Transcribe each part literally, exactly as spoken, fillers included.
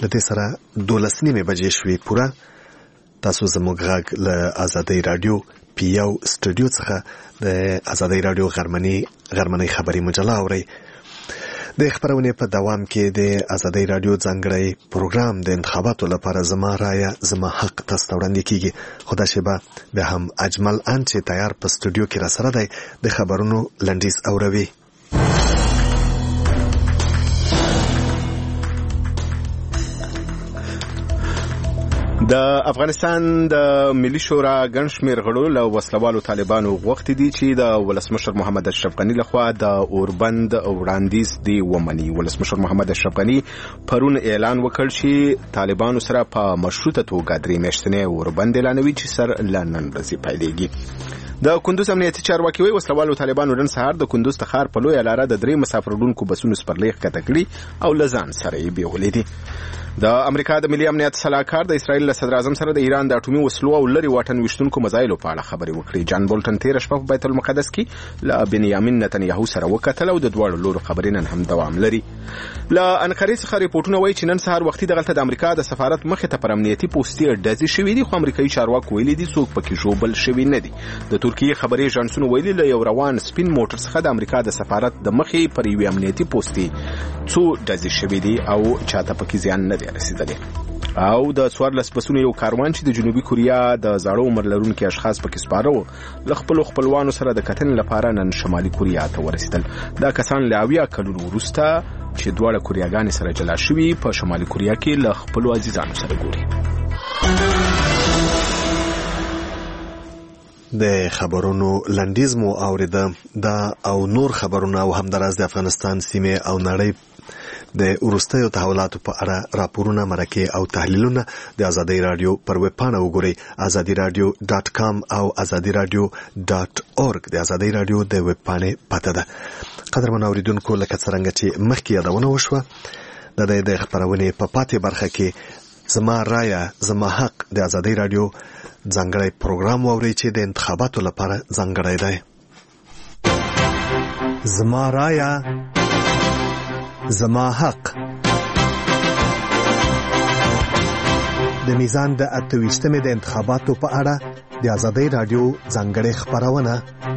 له دې سره دولس نیمې بجې شوې پوره. تاسو زموږ غږ له آزادۍ رادیو پی یو سټوډیو څخه د آزادۍ رادیو غرمنۍ غرمنۍ خبري مجله اورئ. د خبرونه په دوام کې د آزادۍ رادیو ځانګړی پروګرام د انتخاباتو لپاره زما رایه زما حق تاسو ته وړاندې کیږي. خدا شبه به هم اجمل ان چې تیار په سټوډیو کې را سره دی د خبرونو لنډیز اوروي. د افغانستان د ملي شورا ګڼ شمېر غړو له وسلوالو طالبانو غوښتي دي چې د ولسمشر محمد اشرف غني لخوا د اوربند وړاندیز دی ومني. ولسمشر محمد اشرف غني پرون اعلان وکړ چې طالبانو سره په مشروطه توګه درې میاشتنې اوربند اعلانوي چې سر له نن ورځې پیلېږي. د کندوز امنیتي چارواکي وایي وسلوالو طالبانو نن سهار د کندوز ښار په لویه لاره د درې مسافر وړونکو بسونو سپرلۍ ښکته کړي او له ځان سره یې بیولې دي. د امریکا د ملي امنیت صلاحکار د اسرائیل له صدر اعظم سره د ایران د اټومي وسلو او لري واټن وشتونکو مزایلو په اړه خبرې وکړې. جان بولټن تیر شپه په بیت المقدس کې له بنیامین نتنیاهو سره وکتل او د دواړو لورو خبرې نن هم دوام لري. له انقرې څخه ریپورتونه وایي چې نن سهار وختي دغلته د امریکا د سفارت مخې ته پر امنیتي پوستې ډزې شوې دي، خو امریکایي چارواکو ویلي دي څوک پکې ژوبل شوي نه دي. د ترکیې خبري ایجنسونو ویلي له یو روان سپین موټر څخه د امریکا د سفارت د مخې پر یوې امنیتي پوستې څو ډزې شوې دي او چاته پکې زیان نه دی رسیدلی. او د څوارلس بسونو یو کاروان چې د جنوبي کوریا د زاړه عمر لرونکي اشخاص پکې سپاره وو له خپلو خپلوانو سره د کتنې لپاره نن شمالي کوریا ته ورسېدل. دا کسان له اویا کلونو وروسته چې دواړه کوریاګانې سره جلا شوي په شمالي کوریا کې له خپلو عزیزانو سره ګوري. د خبرونو لنډیز مو اوریده. دا او نور خبرونه او همداراز د افغانستان سیمه او نړۍ د وروستیو تحولاتو په اړه راپورونه، مرکې او تحلیلونه د آزادۍ رادیو پر ویب پاڼه وګورئ آزادي رادیو ډاټ کام او آزادي رادیو ډاټ اورګ د آزادۍ رادیو د ویب پاڼې پته ده. قدرمن اوریدونکو، لکه څرنګه چې مخکې یادونه وشوه د دې د خبرونې په پاتې برخه کې زما رایه زما حق د آزادۍ رادیو ځانګړی پروګرام واورئ چې د انتخاباتو لپاره ځانګړی دی. زما رایه زما حق د میزان د اته ویشتمې د انتخاباتو په اړه د آزادۍ رادیو ځانګړې خبرونه.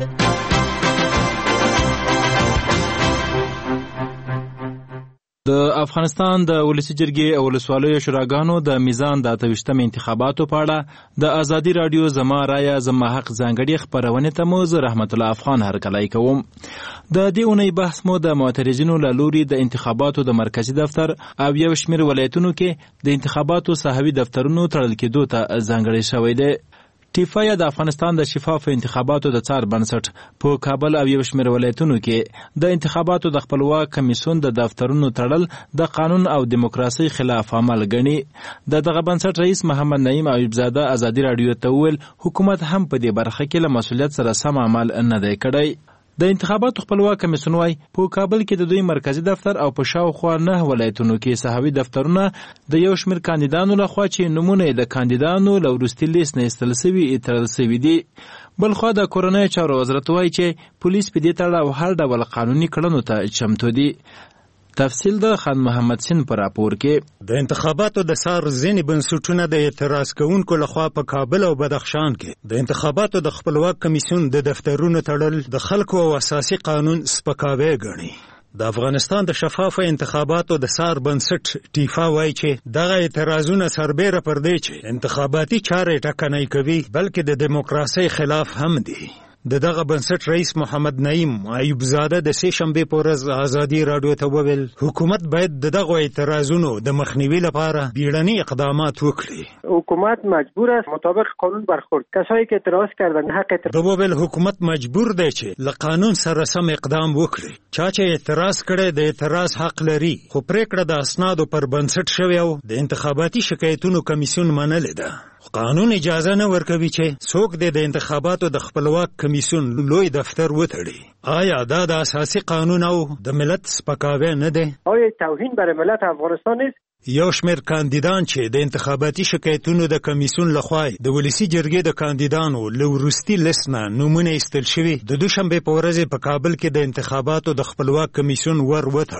د افغانستان د ولسی جرګې او ولسوالیو شوراګانو د میزان د اته ویشتم انتخاباتو په اړه د آزادي رادیو زما رایه زما حق ځانګړې خبرونه ته مو زه رحمت الله افغان هرکلی کوم. د دې اونۍ بحث مو د معترضینو له لوري د انتخاباتو د مرکزی دفتر او یو شمېر ولایتونو کې د انتخاباتو صحوي دفترونو تړل کېدو ته ځانګړی شوی دی. ټیفا د افغانستان د شفاف انتخاباتو د څار بنسټ په کابل او یو شمېر ولایتونو کې د انتخاباتو د خپلواک کمیسیون د دفترونو تړل د قانون او دیموکراسي خلاف عمل ګڼي. د دغه بنسټ رئیس محمد نعیم ایوبزاده آزادي رادیو ته وویل حکومت هم په دې برخه کې له مسؤلیت سره سم عمل نه دی کړی. د انتخاباتو خپلواک کمیسیون وايي په کابل کې د دوی مرکزی دفتر او په شاوخوا نه ولایتونو کې صحوي دفترونه د یو شمېر کاندیدانو لخوا چې نمونه د کاندیدانو له وروستي لیست نه ایستل سوي اعتراض سوي دي. بلخوا د کورنۍ چارو وزارت وايي چې پولیس په دې تړاو هر ډول قانوني کړنو ته چمتو دي. تفصیل د خان محمد سین پر راپور کې. د انتخاباتو د سار ځینې بنسټونه د اعتراض کوونکو لخوا په کابل او بدخشان کې د انتخاباتو د خپلواک کمیسیون د دفترونو تړل د خلکو او اساسي قانون سپکاوی ګڼي. د افغانستان د شفاف انتخاباتو د سار بنسټ ټیفا وایي چې دغه اعتراضونه سربیره پر دی چې انتخاباتي چارې ټکنۍ کوي بلکې د دیموکراسۍ خلاف هم دي. د دغه بنسټ رئیس محمد نعیم ایوبزاده د سه شنبه په ورځ آزادي رادیو ته وویل حکومت باید دغه اعتراضونو د مخنیوي لپاره بیړني اقدامات وکړي. حکومت مجبور است مطابق قانون برخورد. کسایی که اعتراض کردن حق اعتراض. د وویل حکومت مجبور دی چې له قانون سره سم اقدام وکړي. چا چې اعتراض کړي د اعتراض حق لري، خو پریکړه د اسنادو پر بنسټ شوی او د انتخاباتي شکایتونو کمیسیون منلې ده. قانون اجازه نه ورکوي چې څوک د انتخاباتو د خپلواک کمیسیون لوی دفتر وتړي. آیا دا د اساسي قانون او د ملت سپکاوی نه دی؟ آیا توهین بر ملت افغانستان نیست؟ یو شمېر کاندیدان چې د انتخاباتي شکایتونو د کمیسیون لخوا د ولسی جرګې د کاندیدانو له وروستي لیست نه نومونه ایستل شوي د دوشنبې په ورځ په کابل کې د انتخاباتو د خپلواک کمیسیون ور وتړه.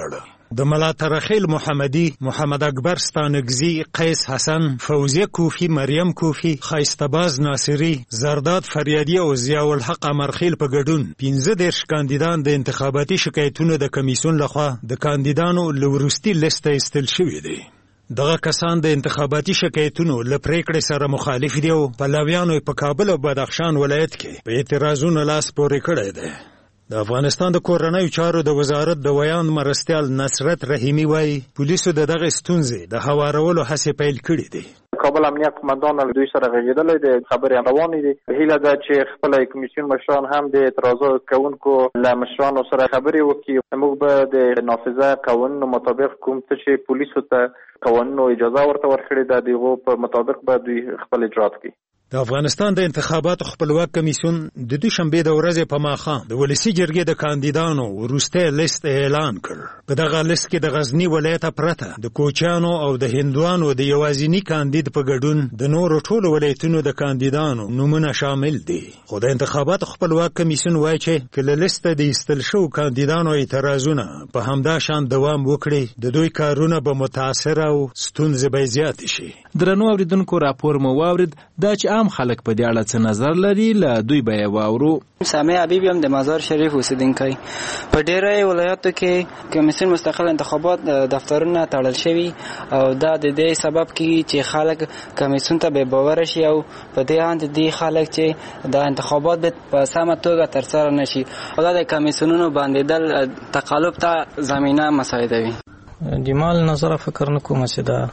د ملا ترخیل محمدي، محمد اکبر ستانکزي، قیس حسن، فوزیه کوفی، مریم کوفی، خایستباز ناصری، زرداد فریادی او ضیاء الحق امرخیل په ګډون پنځه دېرش کاندیدان د انتخاباتي شکایتونو د کمیسیون لخوا د کاندیدانو له وروستي لیست ایستل شوي دي. دغه کسان د انتخاباتي شکایتونو له پریکړې سره مخالف دي او پلویانو په کابل او بدخشان ولایت کې په اعتراضونو لاس پورې کړی دی. د افغانستان د کورنیو چارو د وزارت د ویان مرستیال نصرت رحیمی وایي پولیسو د دغه ستونزې د هوارولو هڅې پیل کړي دي. کابل امنیت قومندان له دوی سره غږېدلی دی، خبرې روانې دي. هیله ده چې خپل کمیسیون مشران هم د اعتراضات کوونکو له مشرانو سره خبرې وکړي. موږ به د نافذه قوانینو مطابق کوم څه چې پولیسو ته قوانینو اجازه ورته ورکړې ده د هغو په مطابق به دوی خپل اجرات کوي. د افغانستان د انتخاباتو خپلواک کمیسیون د دوشنبې د ورځې په ماښام د ولسي جرګې د کاندیدانو وروستی لیست اعلان کړ. په دغه لیست کې د غزني ولایت پرته د کوچیانو او د هندوانو د یوازینی کاندید په ګډون د نورو ټولو ولایتونو د کاندیدانو نومونه شامل دي. خو د انتخاباتو خپلواک کمیسیون وایي چې که له لیسته د ایستل شوو کاندیدانو اعتراضونه په همدا شان دوام وکړي د دوی کارونه به متاثره او ستونزې به زیاتې شي. درنو اوریدونکو راپور مو واورید دا چې عام خلک په دې اړه څه نظر لري له دوی به یې واورو. سامع حبیب هم د مزار شریف اوسیدونکی. په ډېرو ولایاتو کې کمیسیون مستقل انتخابات دفترونه تړل شوي او دا د دې سبب کیږي چې خلک کمیسیون ته بې باوره شي او په دې اند دي خلک چې د انتخابات په سمه توګه ترسره نشي او دا د کمیسیونونو باندېدل تقلب ته زمینه مساعدوي. د مال نظر فکر نه کوم چې دا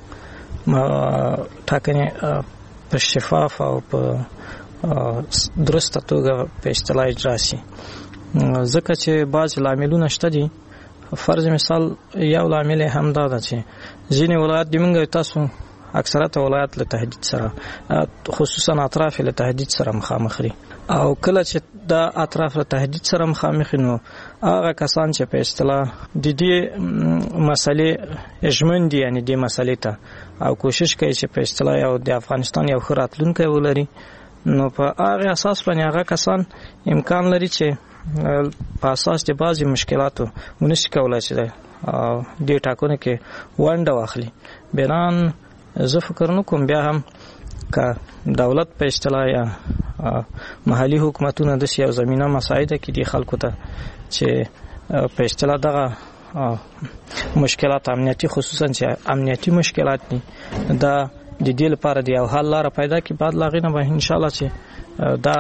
ټاکنې په شفاف او په درسته توګه په اصطلاح اجرا شي، ځکه چې بعض لاملونه شته دي. فرض مثال یو لامل هم دا ده چې ځینې ولایات د موږ تاسو اکثرت ولایات له تهدید سره خصوصا اطراف له تهدید سره مخامخ دي او کله چې دا اطراف له تهدید سره مخامخ نو هغه کسان چې په اصطلاح د دې مسلې ژمن دي یعنی دې مسلې ته او کوشش کوي چې په اصطلاح یو د افغانستان یو ښه راتلونکی ولري، نو په هغه اساس باندې هغه کسان امکان لري چې په اساس د بعضې مشکلاتو ونشي کولی چې دې ټاکنو کې ونډه واخلي. بنان زه فکر نه کوم بیا هم که دولت په اصطلاح یا محلي حکومتونه داسې یو زمینه مساعده کړي دي خلکو ته چې په اصطلاح دغه مشکلات امنیتي خصوصا چې امنیتي مشکلات دي دا د دې لپاره د یو حل لاره پیدا کړي، بعد له هغې نه به انشاءالله چې دا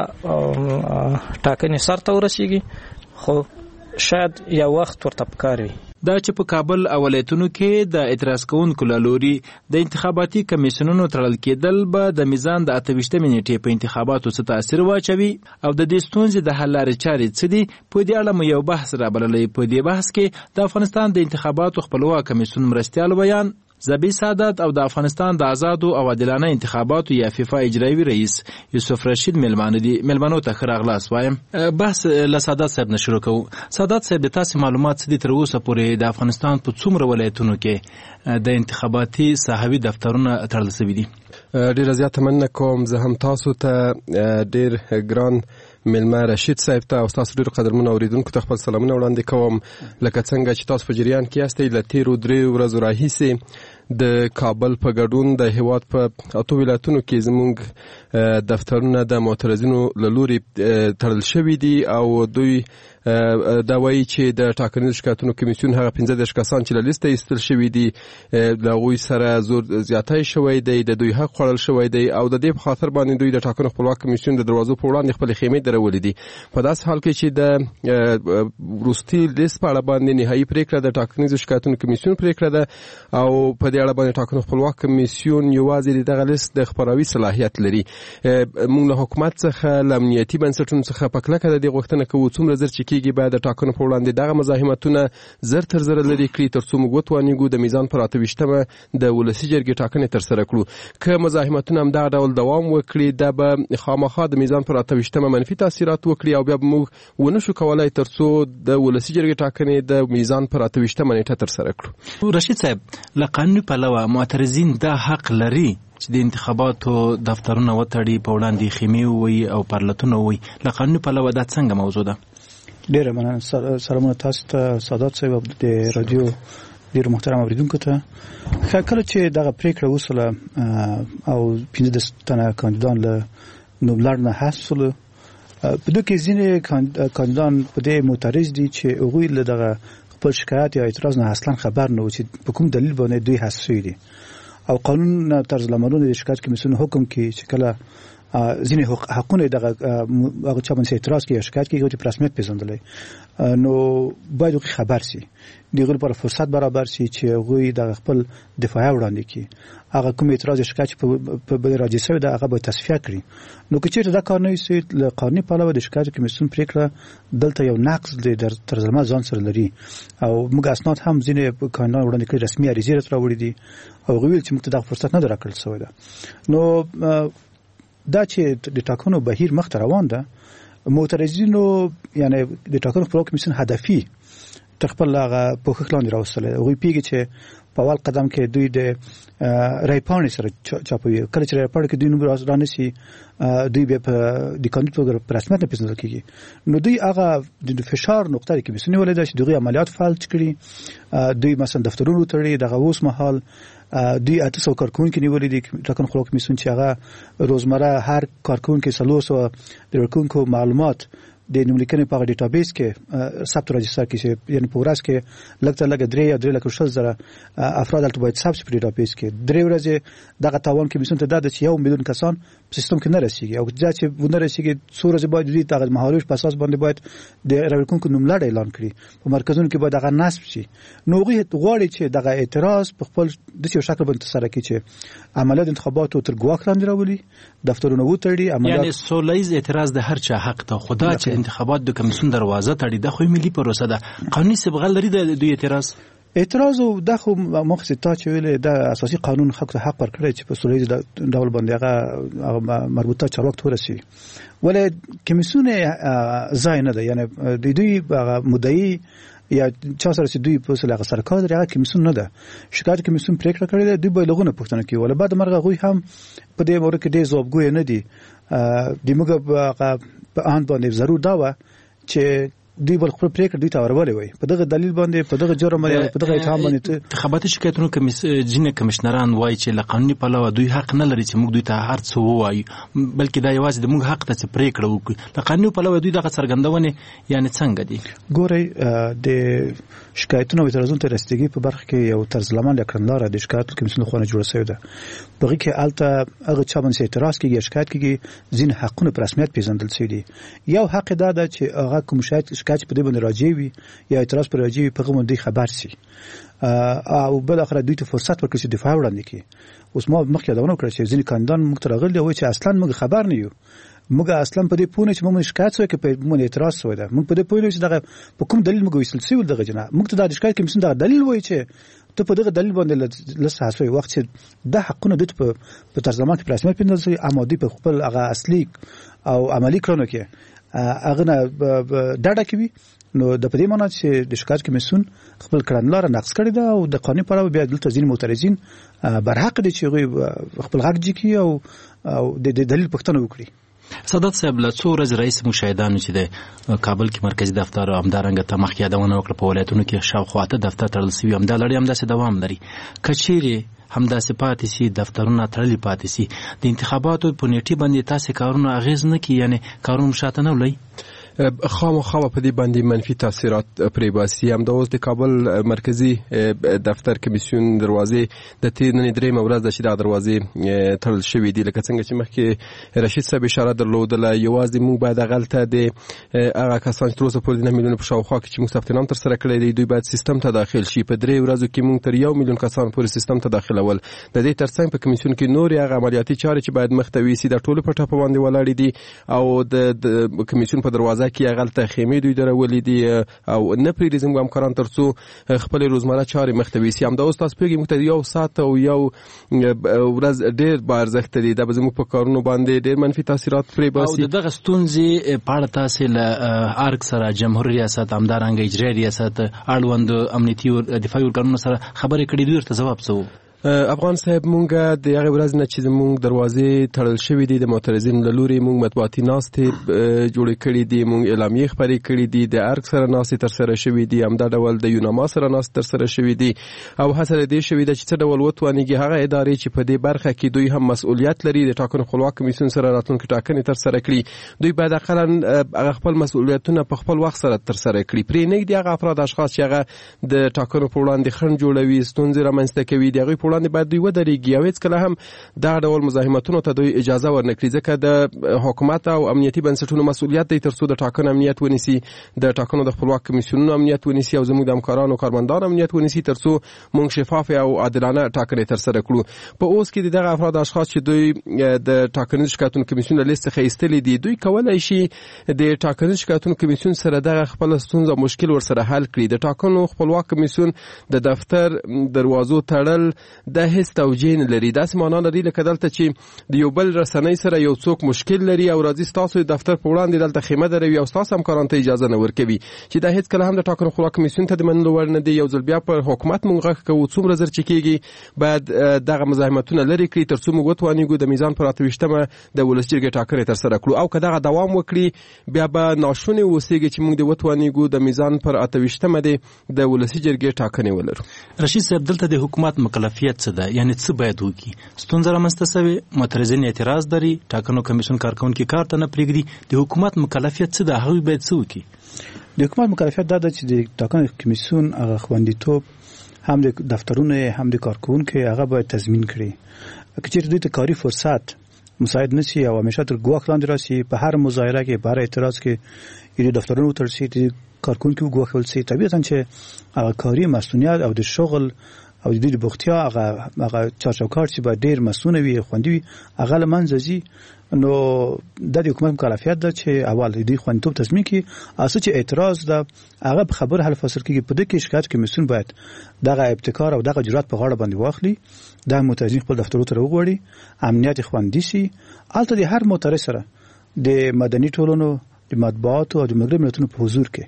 ټاکنې سرته ورسیږي، خو شاید یو وخت ورته پکار وي. دا چې په کابل او ولایتونو کې د اعتراض کوونکو له لوري د انتخاباتي کمیسیونونو تړل کېدل به د میزان د اته ویشتمې نیټې په انتخاباتو څه تاثیر واچوي او د دې ستونزې د حل لارې چارې څه دي، په دې اړه مو یو بحث رابللی. په دې بحث کې د افغانستان د انتخاباتو خپلواک کمیسیون مرستیال ویان زبی سعادت او د افغانستان د آزادو او عادلانه انتخاباتو یا فیفا اجرایوي رئیس یوسف رشید ملمانه دي. ملمنو ته ښه راغلاست وایم. بحث له سعادت صاحب نه شروع کوو. سعادت صاحب د تاسې معلومات څه دي تر اوسه پورې د افغانستان په څومره ولایتونو کې د انتخاباتي صحوي دفترونه تړل شوي دي؟ ډېره زیاته مننه کوم. زه هم تاسو ته ډېر ګران ملما رشید صاحب ته او تاسو ډېر قدرمن اوریدونکو ته خپل سلامونه وړاندې کوم. لکه څنګه چې تاسو په جریان کې یاستئ له تیرو درې ورځو راهیسې د کابل په ګډون د هیواد په اتو ولایتونو کې زموږ دفترونه د معترضینو له لوري تړل شوي دي او دوی دا وایي چې د ټاکنیزو شکایتونو کمیسیون هغه پنځه دېرش کسان چې له لیسته ایستل شوي دي له هغوی سره زور زیاتی شوی دی، د دوی حق خوړل شوی دی او د دې په خاطر باندې دوی د ټاکنو خپلواک کمیسیون د دروازو په وړاندې خپلې خیمې درولې دي. په داسې حال کې چې د وروستي لیست په اړه باندې نهایي پرېکړه د ټاکنیزو شکایتونو کمیسیون پرېکړه ده او په دې اړه باندې ټاکنو خپلواک کمیسیون یوازې د دغه لیست د خپراوي صلاحیت لري. موږ له حکومت څخه له امنیتي بنسټونو څخه په کلکه د دې غوښتنه کوو څومره زر چې کېږي باید د ټاکنو په وړاندې دغه مزاحمتونه زر تر زره لرې کړي تر څو موږ وتوانیږو د میزان پر اته ویشتمه د ولسي جرګې ټاکنې ترسره کړو. که مزاحمتونه همدغه ډول دوام وکړي دا به خامخا د میزان پر اته ویشتمه منفي تاثیرات وکړي او بیا به موږ ونه شو کولی تر څو د ولسي جرګې ټاکنې د میزان پر اته ویشتمه نیټه ترسره کړو. رشید صاحب له قانوني پلوه معترضین دا حق لري چې د انتخاباتو دفترونه وتړي، په وړاندې خیمې ووایي او پرلتونه ووایي. له قانوني پلوه دا څنګه موضوع ده؟ ډیره مننه. سلامونه تاسو ته سعادت صاحب د رادیو ډیر محترم اوریدونکو ته کله چې دغه پریکړه وسوله او پنځه تنه کاندیدان له نوملړ نه حاصل په دغه کې ځینې کاندیدان په دې معترض دي چې هغوی له دغه خپل شکایت یا اعتراض نه اصلا خبر نه و چې په کوم دلیل باندې دوی حساسي دي او قانون طرز العملونه د شکایت کمیسیون حکم کوي چې کله ځینې حقونه دغه هغه چا باندې اعتراض کوي شکایت کوي چې په رسمیت پیژندل نو باید خبر شي دغه لپاره فرصت برابر شي چې هغوی د خپل دفاع وړاندې کړي هغه کوم اعتراض شکایت په بل راځي سوی دا هغه به تصفیه کړي نو که چیرته دا کار نه وي له قانوني پلوه د شکایت کمیسیون پریکړه دلته یو نقص دی در ترجمه ځان سره لري او موږ اسناد هم ځینې کاندیدان وړاندې کړي رسمي عریضې راوړي دي او غوښتل چې موږ ته دا فرصت نه درکړل شوی ده نو دا چې د ټاکنو بهیر مخ ته روان ده معترضینو یعنی د ټاکنو خپلواک کمیسیون هدفي تخپل هغه په خلانو راوستل هغوی پیږي چې په اول قدم کې دوی د رایپانې سره چاپوي کله چې رایپانې کې دوی نوم رانیسي دوی به د کاندید په رسمیت نه پیژندل کیږي نو دوی هغه د فشار نقطه کې بسنی ولې ده چې دوی عملیات فعال کړي دوی مثلا دفترونو تړي دغه اوس مهال دوی اته سو کارکونکو نیولې دي ټاکنو خپلواک کمیسیون چې هغه روزمره هر کارکونکو سلوسو د کارکونکو معلومات د نوملیکنې په ډیټابیس کې ثبت راجستر کې یعنی په ورځ کې لکه لکه درې یا درې لکه شل زره افراد البته باید ثبت په ډیټابیس کې درې ورځې دغه تاوان کمیسیون ته د یو میلیون کسان په سیستم کې نه رسیږي او دا چې ونه رسیږي څو ورځې باید دوی دغه مهالوش په اساس باندې باید د راوړونکو نوملړ اعلان کړي په مرکزونو کې باید دغه نصب شي نو هغوی غواړي چې دغه اعتراض په خپل د یو شکل باندې ترسره کړي چې عملیات انتخاباتو تر ګواښ لاندې راولي دفترونه وتړي عملیات یعنی سولهییز اعتراض د هر چا حق ته خدا چې انتخابات د کمیسیون دروازه تړي د خو ملي پروسه ده قانوني سبغه لري د دوی اعتراض اعتراض او د خو مخصوص تا چې ویل د اساسي قانون حق ته حق ورکړي چې په سولهییز ډول باندې هغه مربوطه چارواکي ورسي ولې کمیسیون ځای نه ده یعنی د دوی مدعي یا چا سره چې دوی په سلاغه سرکار لري هغه کمیسیون نه ده شکایت کمیسیون پریکړه کړې ده دوی به لغونه پوښتنه کوي ول بعد مرغه غوي هم په دې مورد کې ډېر ځوابګوی نه دي د موږ په ان باندې ضرور دا و چې دوی بل خپل پریکړه دوی ته ورولې وي په دغه دلیل باندې په دغه جرم باندې په دغه اتهام باندې انتخاباتي شکایتونو کمیسیون کمشنران وایي چې له قانوني پلوه دوی حق نه لري چې موږ دوی ته هر څه ووایو بلکې دا یوازې د موږ حق ته چې پریکړه وکړي له قانوني پلوه دوی دغه څرګندونه یعنی څنګه دي ګورئ د شکایتونو او اعتراضونو ته رسیدګي په برخه کې یو طرز العمل کړنلاره د شکایت کمیسیون خو نه جوړه شوې ده بغي کې الته هغه چا باندې اعتراض کیږي شکایت کیږي ځین حقونه په رسمیت پیژندل شوی دي یو حق دا ده چې هغه کوم شکایت شکایت په دې باندې راځي وي یا اعتراض پر راځي په کوم دی خبر سي او بل اخر دوی ته فرصت ورکړي چې دفاع وړاندې کړي اوس ما مخکې دا ونه کړی چې ځین کاندیدان موږ ته راغلي وي چې اصلا موږ خبر نه یو موږ اصلا په دې پونه چې موږ شکایت وکړو کې په موږ اعتراض شوی ده موږ په دې پوهیږو چې دغه په کوم دلیل موږ ویل سی ول دغه جنا موږ ته د شکایت کمیسیون دغه دلیل وایي چې ته په دغه دلیل باندې لسه حسوي وخت چې د حقونه د په ترجمه کې په رسمیت پیژندل اما دوی په خپل هغه اصلي او عملی کړنو کې هغه نه ډاډه کوي نو د پدې معنی چې د شکایت کمیسیون خپل کړنلاره نقص کړی دا او د قانوني پړاو بیا دلته ځین معترضین برحق دي چې خپل حق جکی او د دلیل پوښتنه وکړي سادات صاحب له څو ورځې رئیس مشاهدانو چې د کابل کې مرکزی دفتر او همدارنګه ته مخکې یادونه وکړه په ولایتونو کې شاوخوا ته دفتر تړل شوي همدا لړۍ همداسې دوام لري که چیرې همداسې پاتې شي دفترونه تړلي پاتې شي د انتخاباتو په نیټې باندې تاسې کارونه اغېز نه کوي یعنی کارونه شاته نه وړي خامخا په دې باندې منفي تاثیرات پرې باسي همدا اوس د کابل مرکزی دفتر کمیسیون دروازې د تیر نن درېیمه ورځ د چې دا دروازې تړل شوې دي لکه څنګه چې مخکې رشید صاحب اشاره درلودله یوازې موږ باید هغلته د هغه کسان چې تر اوسه پورې نه میلیونه په شاوخوا کې چې موږ ثبت نام ترسره کړی دی دوی باید سیستم ته داخل شي په درې ورځو کې موږ تر یو میلیون کسان پورې سیستم ته داخلول د دې ترڅنګ په کمیسیون کې نورې هغه عملیاتي چارې چې باید مخته ویسي د ټولو په ټاپه باندې ولاړې دي او د کمیسیون په دروازه کې هغلته خیمې دوی درولې دي او نه پرېږدي زموږ همکاران تر څو خپلې روزمره چارې مخته ویسي همدا اوس تاسو پوهېږئ موږ ته یو ساعت او یو ورځ ډېر با ارزښته دي دا به زموږ په کارونو باندې ډېر منفي تاثیرات پرې باسي او د دغه ستونزې په اړه تاسې له ارګ سره جمهوري ریاست همدارنګه اجرایي ریاست اړوند امنیتي او دفاعي ارګانونو سره خبرې کړې دي ورته ځواب څه و افغان صاحب مونږ د هغه ورځ نه چې مونږ دروازې تړل شوې دي د معترضین له لوري مونږ مطبوعاتي ناستې جوړې کړې دي، مونږ اعلامیې خپرې کړې دي، د ارګ سره ناستې تر سره شوې دي، همدا ډول د یوناما سره ناستې تر سره شوې دي او هڅه دې شوې ده چې څه ډول وتوانیږي هغه ادارې چې په دې برخه کې دوی هم مسؤلیت لري د ټاکنو خپلواک کمیسیون سره راتلونکي ټاکنې تر سره کړي، دوی باید اقلا هغه خپل مسؤلیتونه په خپل وخت سره تر سره کړي، پرې نه دي هغه افراد اشخاص چې هغه د ټاکنو په وړاندې خنډ جوړوي، ستونزې رامنځته کوي، د هغوی په وړاندې باید دوی ودرېږي او هېڅکله هم دغه ډول مزاحمتونو ته دوی اجازه ورنکړي، ځکه د حکومت او امنیتي بنسټونو مسؤلیت دی تر څو د ټاکنو امنیت ونیسي، د ټاکنو د خپلواک کمیسیونونو امنیت ونیسي او زموږ د همکارانو کارمندان امنیت ونیسي تر څو موږ شفاف او عادلانه ټاکنې تر سره کړو. په اوس کې دغه افراد اشخاص چې دوی د ټاکنیز شکایتونو کمیسیون له لیست څخه ایستلي دي، دوی کولی شي د ټاکنیز شکایتونو کمیسیون سره دغه خپل ستونزه مشکل ورسره حل کړي. د ټاکنو خپلواک کمیسیون د دفتر دروازو تړل د هیڅ توجیه نه لري، داسې معنا لري لکه دلته چې د یو بل رسنۍ سره یو څوک مشکل لري او راځي ستاسو د دفتر په وړاندې دلته خیمه دروي او ستاسو همکارانو ته اجازه نه ورکوي، چې دا هیڅ کله هم د ټاکنو خپلواک کمیسیون ته د منلو وړ نه دی. یو ځل بیا پر حکومت مونږ غږ کوو څومره زر چې کېږي باید دغه مزاحمتونه لرې کړي تر څو موږ وتوانیږو د میزان پر اته ویشتمه د ولس جرګې ټاکنې تر سره کړو، او که دغه دوام وکړي بیا به ناشونې اوسېږي چې موږ د وتوانیږو د میزان پر اته ویشتمه د ولسي جرګې ټاکنې ولرو. رشید صاحب دلته د حکومت مکلفیت څه ده، یعنی څه باید وکړي؟ ستونزه رامنځته شوې، معترضین اعتراض لري، ټاکنو کمیسیون کارکونکي کار ته نه پرېږدي، د حکومت مکلفیت څه ده، هغوی باید څه وکړي؟ د حکومت مکلفیت دا ده چې د ټاکنو کمیسیون هغه خوندیتوب هم د دفترونو هم د کارکونکو هغه باید تضمین کړي، که چېرته دوی ته کاري فرصت مساعد نشي او همیشه تر ګواښ لاندې راشي، په هر مظاهره کې په هر اعتراض کې یې دفترونو وتړل شي، د کارکونکو وګواښل شي، طبیعتا چې هغه کاري مسؤلیت او د شغل او د دې بوختیا هغه هغه چارچوکار چې باید ډېر مسؤونه وي، خوندي وي، هغه له منځه ځي. نو د حکومت مکلفیت ده چې اول د دې خوندیتوب تضمین کړي، اساس چې اعتراض ده هغه په خبر حل فصل کېږي، په دې کې شکایت کمیسیون باید دغه ابتکار او دغه جرأت په غاړه باندې واخلي، د معترضین خپل دفترونو ته وغواړي، امنیت خوندي شي، هلته د هر معترض سره د مدني ټولنو د مطبوعاتو او د ملګرو ملتونو په حضور کې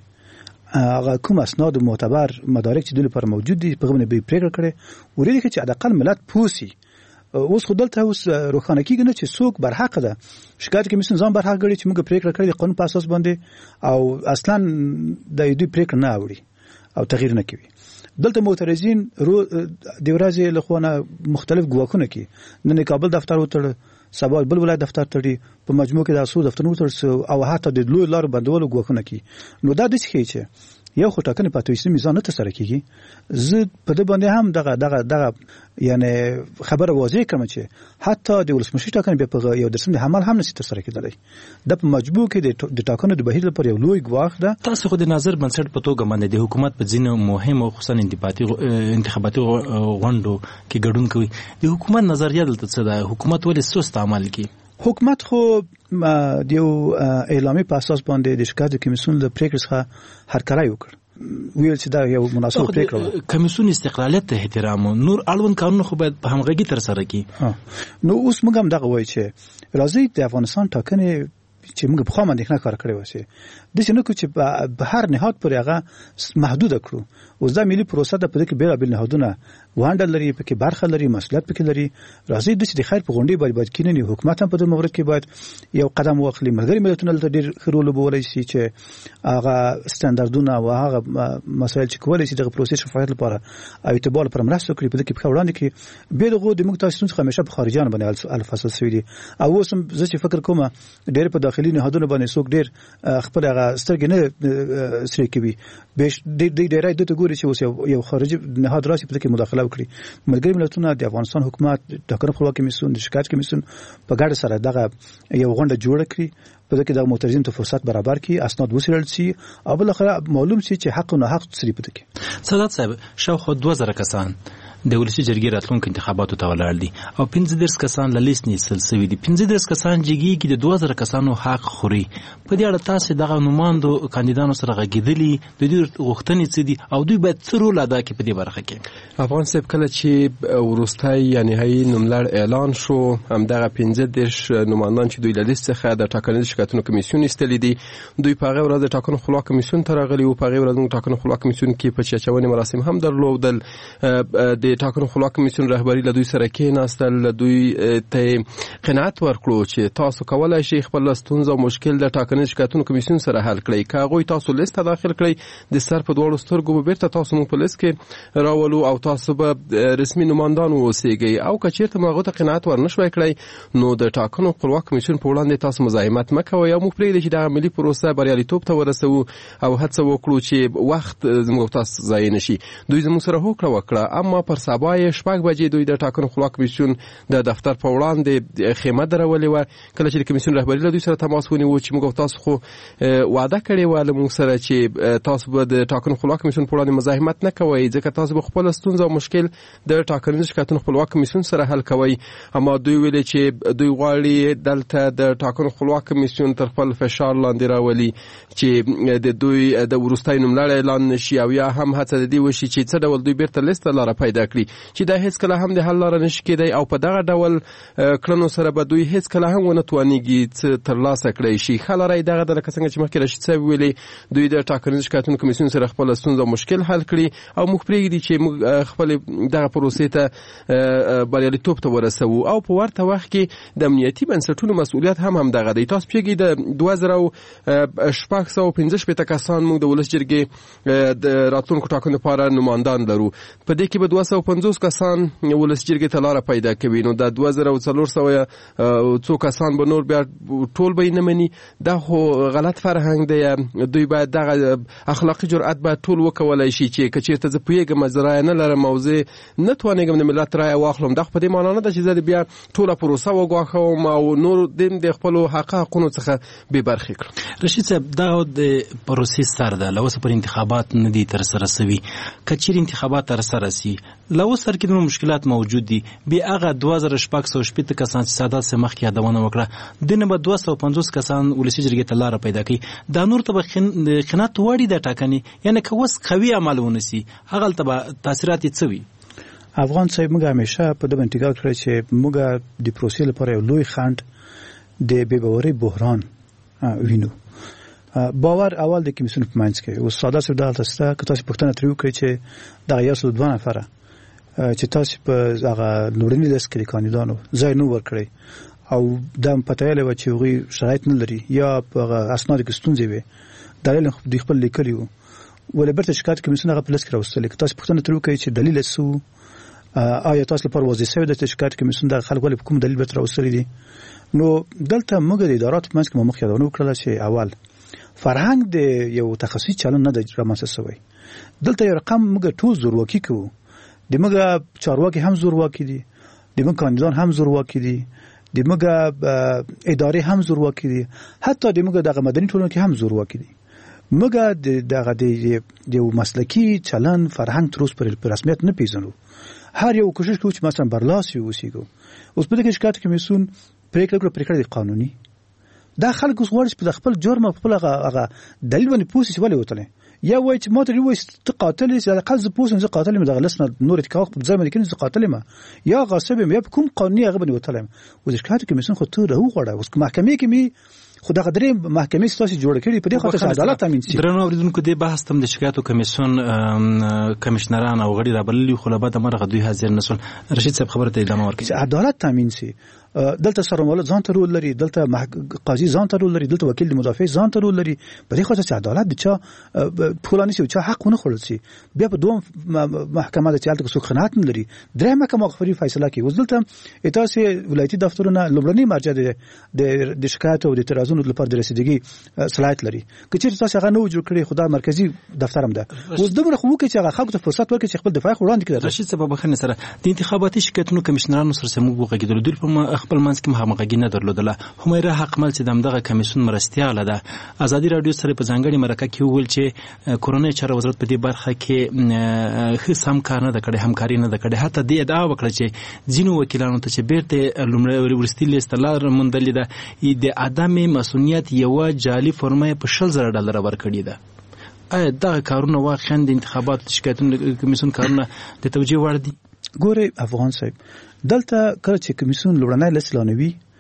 هغه کوم اسناد معتبر مدارک چې دوی لپاره موجود دي په غوښتنه به پریکړه کړي ورېږي چې حداقل ملت پوسی. اوس خو دلته اوس روښانه کېږي نه چې څوک برحق ده، شکایت کمیسیون ځان برحق ګڼي چې موږ پریکړه کړې د قانون په اساس باندې او اصلا د دوی پریکړه نه اوري او تغییر نه کوي. دلته معترضین د ورځې له خوا نه مختلف ګواښونه کوي، نن کابل دفتر وتړ، سبا بل ولایت دفتر تړي، په مجموع کې د اسو دفترونو وتړ او حتی د لوی لارو بندولو ګواښونه کوي. نو دا د څه چې یو خو ټاکنې په توسعه میزان نه ترسره کیږي، زه په دې باندې هم دغه دغه دغه یعنی خبره واضح کوم چې حتی د ولسمشر ټاکنې په یو درسم د عمل هم نشي ترسره کېدلی، د په مجبور کې د ټاکنو د بهیر لپاره یو لوی ګواښ ده. تاسو خو د ناظر بنسټ په توګه باندې د حکومت په ځینو مهم او خصوصا انتخاباتي انتخاباتي غونډو کې ګډون کوي، د حکومت نظریه دلته څه ده؟ حکومت ولې سست عمل کوي؟ حکومت خو د یو اعلامیې په اساس باندې د شکایت کمیسیون له پریکړې څخه هرکلی وکړ، ویل چې دا یو مناسب پریکړه وه. کمیسیون استقلالیت ته احترام و، نور اړوند کارونه خو باید په همغږي ترسره کړي. نو اوس موږ هم دغه وایو چې راځئ د افغانستان ټاکنې چې موږ پخوا اندېښنه کار کړې وه چې داسې نه کړو چې په هر نهاد پورې هغه محدوده کړو. اوس دا ملي پروسه ده، په دې کې بېلابېل نهادونه ونډه لري، پکې برخه لري، مسؤلیت پکې لري. راځئ داسې د خیر په غونډې باید باید کینني، حکومت هم په دې مورد کې باید یو قدم واخلي، ملګري ملتونه دلته ډېر ښه رول لوبولی شي چې هغه سټنډردونه او هغه مسایل چې کولی شي دغه پروسې شفافیت لپاره او اعتبار لپاره مرسته وکړي، په دې کې پښه وړاندې کړي. بې د هغو د موږ تاسو څخه همیشه په خارجیانو باندې الفصل شوي دي، او اوس هم زه چې فکر کوم ډېر په داخلي نهادونو باندې څوک ډېر خپل هغه سترګې نه سرې کوي، ډېری دوی ته ګوري چې اوس یو خارجي نهاد راشي په دې کې مداخله وکړي. ملګري ملتونه د افغانستان حکومت د ټاکنو خپلواک کمیسیون د شکایت کمیسیون په ګډه سره دغه یو غونډه جوړه کړي، په دې کې د معترضینو ته فرصت برابر کړي، اسناد وڅېړل شي او بالاخره معلوم شي چې حق او ناحق څه دي په دې کې. سادات صاحب، شاوخوا دوه زره کسان د ولسي جرګې راتلونکو انتخاباتو ته ولاړ دي او پنځه دېرش کسان له لیست نیسل شوي دي. پنځه دېرش کسان جګېږي د دوه زره کسانو حق خوري. په دې اړه تاسې دغه نوماندو کاندیدانو سره غږېدلي، د دوی غوښتنې څه دي او دوی باید څه رول ادا کړي په دې برخه کې؟ افغان صاحب، کله چې وروستی یا نهایي نوملړ اعلان شو، همدغه پنځه دېرش نوماندان چې دوی له لیست څخه د ټاکنیز شکایتونو کمیسیون ایستلي دي، دوی په هغه ورځ د ټاکنو خپلواک کمیسیون ته راغلي وو. په هغې ورځ موږ ټاکنو خپلواک کمیسیون کې په چچونې مراسم هم درلودل. د د ټاکنو خپلواک کمیسیون رهبری له دوی سره کېناستل، دوی ته قناعت ورکړو چې تاسو کولای شئ خپل ستونزه او مشکل د ټاکنیز شکایتونو کمیسیون سره حل کړئ. که هغوی تاسو لیست ته داخل کړئ د سر په دواړو سترګو به بیرته تاسو مو په لیست کې راولو او تاسو به رسمي نمایندان واوسیږئ. او که چېرته مو هغو ته قناعت ورنشوی کړئ نو د ټاکنو خپلواک کمیسیون په وړاندې تاسو مزاحمت مه کوئ او موږ پرېږدئ چې دغه ملي پروسه بریالیتوب ته ورسوو او هڅه وکړو چې وخت زموږ تاسو ضایع نه شي. دوی زموږ سره هوکړه وکړه، اما پر سبا یې شپږ بجې دوی د ټاکنو خپلواک کمیسیون د دفتر په وړاندې خیمه درولې وه. کله چې د کمیسیون رهبري له دوی سره تماس ونیو چې موږ تاسو خو وعده کړې وه له موږ سره چې تاسو به د ټاکنو خپلواک کمیسیون په وړاندې مزاحمت نه کوئ، ځکه تاسو به خپله ستونزه او مشکل د ټاکنیزو شکایتونو خپلواک کمیسیون سره حل کوئ. اما دوی ویلې چې دوی غواړي دلته د ټاکنو خپلواک کمیسیون تر خپل فشار لاندې راولي چې د دوی د وروستي نوملړ اعلان نشي او یا هم هڅه د دې وشي چې څه ډول دوی بیرته لیست لاره پیدا کړي چې دا هیڅ کله هم د حل لاره نشي کېدی او په دغه ډول کړنو سره به دوی هیڅ کله هم ونه توانیږي څه ترلاسه کړی شي. ښه لاره یې دغه ده لکه څنګه چې مخکې رشید صاحب ویلي، دوی د ټاکنیزو شکایتونو کمیسیون سره خپله ستونزه او مشکل حل کړي او موږ پرېږدي چې موږ خپلې دغه پروسې ته بریالیتوب ته ورسوو. او په ورته وخت کې د امنیتي بنسټونو مسؤلیت هم همدغه دی. تاسو پوهېږئ د دوه زره شپږ سوه پنځه شپېته کسان موږ د ولس جرګې د راتلونکو ټاکنو لپاره نمایندان لرو. په دې کې به دوه سوه پنځوس کسان ولس جرګې ته لاره پیدا کوي، نو دا دوه زره څلور سوه څو کسان به نور بیا ټول به یې نه مني. دا خو غلط فرهنګ دی. دوی باید دغه اخلاقي جرأت باید ټول وکولی شي چې که چېرته زه پوهېږم زه رایه نه لرم او زه نه توانېږم د ملت رایه واخلم، دا خو په دې معنا نه ده چې زه د بیا ټوله پروسه وګواښوم او نور دیم د خپلو حق حقونو څخه بې برخې کړم. رشید صاحب، دا د پروسې سر ده، له اوسه پر انتخابات نه دي ترسره سوي. که چیرې انتخابات ترسره سي له اوس سر کې دومره مشکلات موجود دي، بیا هغه دوه زره شپږ سوه شپېته کسان چې سادات صاحب مخکې یادونه وکړه دې نه به دوه سوه پنځوس کسان ولسي جرګې ته لاره پیدا کوي. دا نور ته به قناعت وړي د ټاکنې، یعنې که اوس قوي عمل ونه سي هغلته به تاثیرات یې څه وي؟ افغان صاحب موږ همیشه په دې باندې ټینګار کړی چې موږ د پروسې لپاره یو لوی خنډ د بې باورۍ بحران وینو. باور اول د کمیسیون په منځ کې اوس ساده صاحب دلته سته که تاسو پوښتنه ترې وکړئ چې دغه یو سل دوه نفره چې تاسو په هغه لوړني لیست کې د کاندیدانو ځای نه ورکړئ او دا پته یې لوي چې هغوی شرایط نه لري یا په اسنادو کې ستونزې وي، دلیل دوی خپل لیکلي وو، ولې بیرته شکایت کمیسیون هغه په لیست کې راوستلی. که تاسو پوښتنه ترې وکړئ چې دلیل یې څه و، آیا تاسو لپاره واضح شوی ده چې شکایت کمیسیون دغه خلک ولې په کوم دلیل بیرته راوستلی دي؟ نو دلته موږ د اداراتو په منځ کې مو مخکې یادونه وکړله چې اول فرهنګ د یو تخصصي چلن نه دی رامنځته شوی. دلته یو رقم موږ ټول زورواکي کوو، د موږ چارواکي هم زورواکي دي، د موږ کاندیدان هم زورواکي دي، د موږ ادارې هم زورواکي دي، حتی د موږ دغه مدني ټولنه کې هم زورواکي دي. موږ دغه د یو مسلکي چلن فرهنګ تر اوسه په رسمیت نه پیژنو. هر یو کوشش کوي چې مثلا برلاسي ووسیږو. اوس په دې کې شکایت کمیسیون پریکړه کړه پریکړه د قانوني دا خلک اوس غواړي چې په خپل جرم او خپل هغه دلیل باندې پوه شي ولې وتلی، یا وایي چې ما ته وایي ته قاتل یې، د اقل زه پوه شم زه قاتل یم، دغه لیست نه نور اتکاق په ځای باندې کېږي زه قاتل یم یا غاصب یم یا په کوم قانوني هغه باندې وتلی یم. اوس د شکایت کمیسیون خو ته راوغواړه. اوس محکمې کې مې خو دغه درې محکمې ستاسې جوړه کړي په دې خاطر چې عدالت تامین شي. درنو اورېدونکو، دې بحث ته هم د شکایتو کمیسیون کمیشنران او غړي رابللي خو له بده مرغه دوی حاضر نه شول. رشید صاحب خبره ته ادامه ورکړي. چې عدالت تامین شي، دلته سرمالو ځان ته رول لري، دلته قاضي ځان ته رول لري، دلته وکیل د مدافع ځان ته رول لري. په دې خاطر چې عدالت د چا پولانی شي او چا حق ونه خوړل شي. بیا په دوم محکمه د چالت څوک قناعت نه لري، درې محکمه غفري فیصله کوي. اوس دلته تاسو ولایتي دفترونه لومړنی مرجع د د شکایت او د اعتراضونو لپاره د رسیدګي صلاحیت لري. که چیرې تاسو هغه نو جوړ کړی خدای مرکزی دفتر هم ده. اوس دغه خو کې چې هغه خلکو ته فرصت ورکړي چې خپل دفاع وړاندې کړي. رشید صاحب بخښنه سره د انتخاباتي شکایتونو کمیشنرانو سره سمو وغږیدل، دوی په خپل منځ کې همغږي نه درلودله. همیره حقمل چې دغه کمیسیون مرستیاله ده، ازادي رادیو سره په ځانګړي مرکه کې وویل چې کورونی چارو وزارت په دې برخه کې ښه سم کار نه ده کړی، همکاري نه ده کړې. حتی دې ادعا وکړه چې ځینو وکیلانو ته چې بیرته لومړی وروستي لیست لار موندلې ده د عدم مسؤلیت یوه جعلي فرمه په شل زره ډالره ورکړې ده. آیا دغه کارونه واقعا د انتخاباتو شکایتونو کمیسیون کارونه د توجیه وړ دي؟ ګورئ افغان صاحب، دلته کله چې کمیسیون لوړنی لیست اعلانوي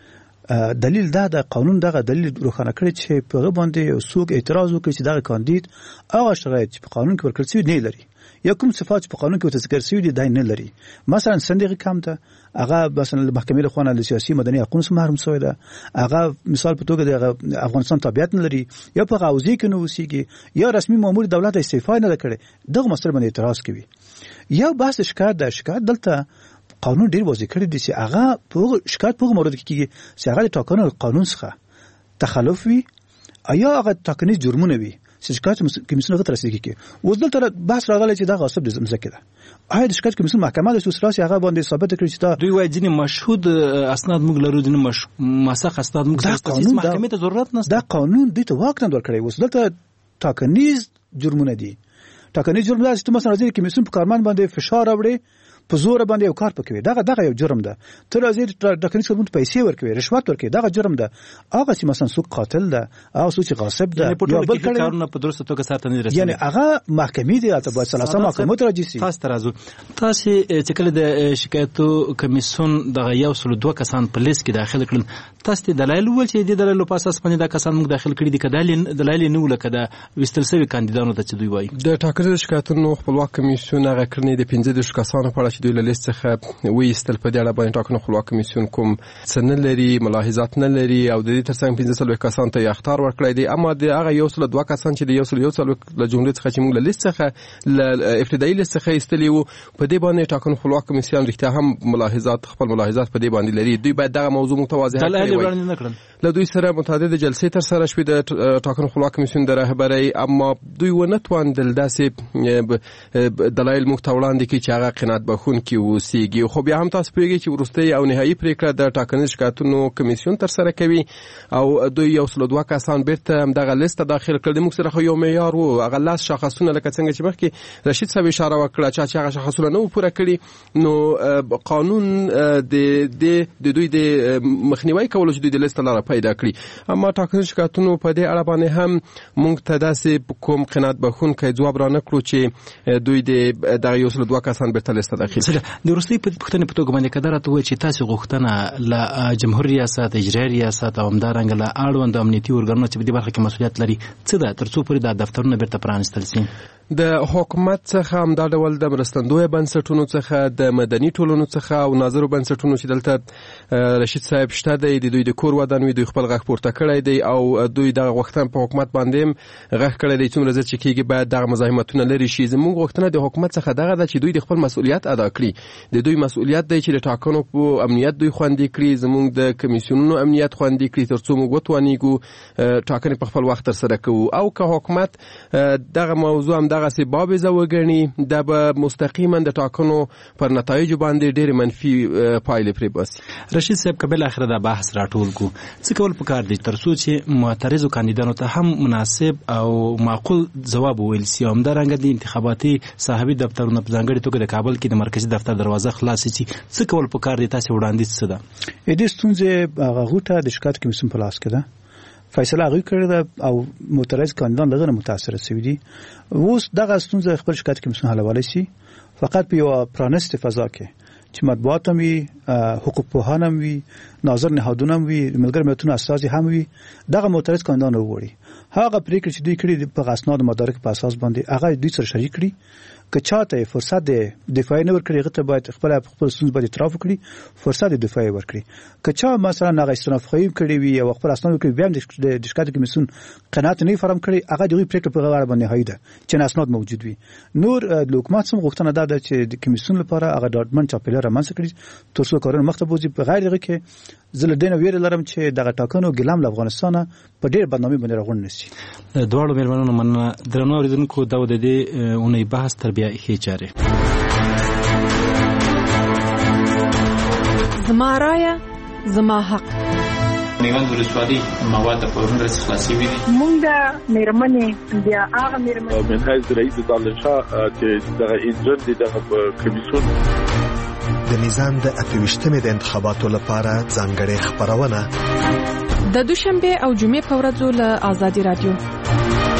دلیل دا د قانون دغه دلیل روښانه کړی چې په هغه باندې څوک اعتراض وکړي چې دغه کاندید هغه شرایط چې په قانون کې ورکړل شوي نه لري یا کوم صفات چې په قانون کې ورته ذکر شوي دي دا نه لري. مثلا صندوق کم ده هغه مثلا د محکمې له خوا له سیاسي مدني حقوقو څخه محروم شوی ده، هغه مثال په توګه د افغانستان تابعیت نه لري یا په غوځي کې نه اوسېږي یا رسمي مامور دولت استعفا نه کړي، دغه مسله باندې اعتراض کوي. یو بحث شکایت د شکایت دلته قانون ډیر واضح کړی دی چې هغه په شکایت په مورد کې کیږي چې هغه د ټاکنو قانون څخه تخلف وي یا هغه ټاکنیز جرمونه وي چې شکایت کمیسیون هغه ترسره کوي. اوس دلته بحث راغلی چې دا غصب د ځمکې ده. آیا د شکایت کمیسیون محکمه د سوسراسي هغه باندې ثابت کړي چې دا دوی وايي ځینې مشهود اسناد موږ لرو، ځینې مش مسخ اسناد موږ تاسیس محکمې ته ضرورت نشته. دا قانون دوی ته واک نه ورکړي. اوس دلته ټاکنیز جرمونه دي. ټاکنیز جرم دا چې مثلا راځي کمیسیون په کارمند باندې فشار راوړي، په زور باندې یو کار پکوي، دغه دغه یو جرم ده. تر راځي ټاکنیز کمیسیون پیسې ورکوي، رشوت ورکوي، دغه جرم ده. هغه چې مثلا څوک قاتل ده او څوک غاصب ده یا بل کارونه په درسته توګه ساتنه نه رسېږي، یعنی هغه محکمې دي ته باید سلاسه محکمه ته راځي. تاسو ترازو تاسو چې کله د شکایتو کمیسیون دغه یو سل دوه کسان په لیست کې داخل کړل، تاسو د دلایل ول چې د دلایل په اساس باندې دا کسان موږ داخل کړي دي، کله دلایل نه ولکه دا وستل سوي کاندیدانو ته چې دوی وایي د ټاکنو شکایتونو خپلواک کمیسیون هغه کړنې د پنځه دېرش کسانو په اړه چې دوی له لیست څخه ویستل په دې اړه باندې ټاکنو خپلواک کمیسیون کوم څه نه لري، ملاحظات نه لري او د دې ترڅنګ پنځه سلوي کسان ته اختیار ورکړی دی. اما د هغه یو سل دوه کسان چې د یو سل یو سل له جملې څخه چې موږ له لیست څخه له ابتدایي لیست څخه ایستلی وو، په دې باندې ټاکنو خپلواک کمیسیون رښتیا هم ملاحظات خپل ملاحظات په دې باندې لري. دوی باید دغه موضوع متواضع کړي. له دوی سره متعدد جلسې تر سره شوې د ټاکنو خپلواک کمیسیون د رهبرۍ، اما دوی ونه توانېدل داسې دلایل موږ ته وړاندې کړي چې هغه قناعت بخښونکي واوسېږي. خو بیا هم تاسو پوهېږئ چې وروستۍ او نهایي پرېکړه د ټاکنیز شکایتونو کمیسیون تر سره کوي او دوی یو سل دوه کسان بیرته همدغه لیست ته داخل کړل. موږ سره خو یو معیار و، هغه لاس شاخصونه لکه څنګه چې مخکې رشید صاحب اشاره وکړه چې هغه شاخصونه نه پوره کړي، نو قانون د د دوی د مخنیوي کولو چې دوی د لیست لاره پیدا کړي. اما ټاکنیز شکایتونو په دې اړه باندې هم موږ ته داسې کوم قناعت بخښونکی ځواب را نه کړو چې دوی د دغه یو سل دوه کسان بیرته لیست ته داخل کړي. د وروستۍ پوښتنې په توګه باندې کدار ته وایي چې تاسو غوښتنه له جمهور ریاست، اجرایي ریاست او همدارنګه له اړوند امنیتي ارګانونو چې په دې برخه کې مسؤلیت لري څه ده تر څو پورې دا دفترونه بیرته پرانیستل شي؟ د حکومت څخه همدا ډول د مرستندوی بنسټونو څخه، د مدني ټولنو څخه او ناظرو بنسټونو چې دلته رشید صاحب شته دی، د دوی د کور ودانوي دوی خپل غږ پورته کړی دی او دوی دغه غوښتنه په حکومت باندې غږ کړی دی څومره زر چې کېږي باید دغه مزاحمتونه لرې شي. زموږ غوښتنه د حکومت څخه دغه ده چې دوی د خپل مسؤلیت ادا کړي. د دوی مسؤلیت دی چې د ټاکنو په امنیت دوی خوندي کړي، زموږ د کمیسیونونو امنیت خوندي کړي تر څو موږ وتوانیږو ټاکنې په خپل وخت ترسره کوو. او که حکومت دغه موضوع هم دغسې بابیزه وګڼي، دا به مستقیما د ټاکنو پر نتایجو باندې ډېرې منفي پایلې پرې باسي. رشید صاحب که بالاخره دا بحث راټول کړو، څه کول پکار دي تر څو چې معترضو کاندیدانو ته هم مناسب او معقول ځواب وویل سي او همدارنګه د انتخاباتي صاحبي دفترونو په ځانګړي توګه د کابل کې د مرکزي دفتر دروازه خلاص شي؟ څه کول پکار دي؟ تاسو وړاندیز څه ده؟ دې ستونزې هغه غوټه د شکایت کمیسیون په لاس کې ده، فیصله هغوی کړې ده او معترض کاندیدان دغه نه متاثره شوي دي. اوس دغه ستونزه خپل شکایت کمیسیون حلولی شي فقط په یوه پرانستې فضا کې چې مطبوعات هم وي، حقوق پوهان هم وي، ناظر نهادونه هم وي، ملګري ملتونو استازي هم وي، دغه معترض کاندیدان وغواړي هغه پرېکړې چې دوی کړي په اسناد مدارک په اساس باندې هغه دوی سره شریک کړي. که چاته فرصت د دفاع نه ورکړي هغه ته باید خپل خپل ستونزې باندې اعتراف وکړي، فرصت د دفاع ورکړي. که چا مثلا هغه استنافخوي کړي وي او خپل اسناد کړي بیا د شکایت کمیسیون قناعت نه فرم کړي، هغه دوی پرېکړه په غاړه باندې هایده چې اسناد موجود وي. نور د حکومت سم غوښتنه ده چې د کمیسیون لپاره هغه ډاډمن چاپیریال رامنځته کړي تر څو کارونه مخته بوځي. په غیر دغه کې زه له دې نه ویره لرم چې دغه ټاکنو ګلام له افغانستانه په ډېر بدنامي باندې راغونډ نه شي. دواړو مېرمنو مننه. درنو اورېدونکو دا د دې اونۍ بحث تر بیا ښې چارې. زما رایه زما حق. میوند ولسوالۍ مواد په ورن رس خلاصي وي. مونږ د مېرمنې بیا هغه مېرمنې منهاج رئیس دالشاه چې دغه ایجنټ دی دغه کمیسیون د میزان د اتویشتمې د انتخاباتو لپاره ځانګړې خبرونه د دوشنبه او جمعې په ورځو له آزادي رادیو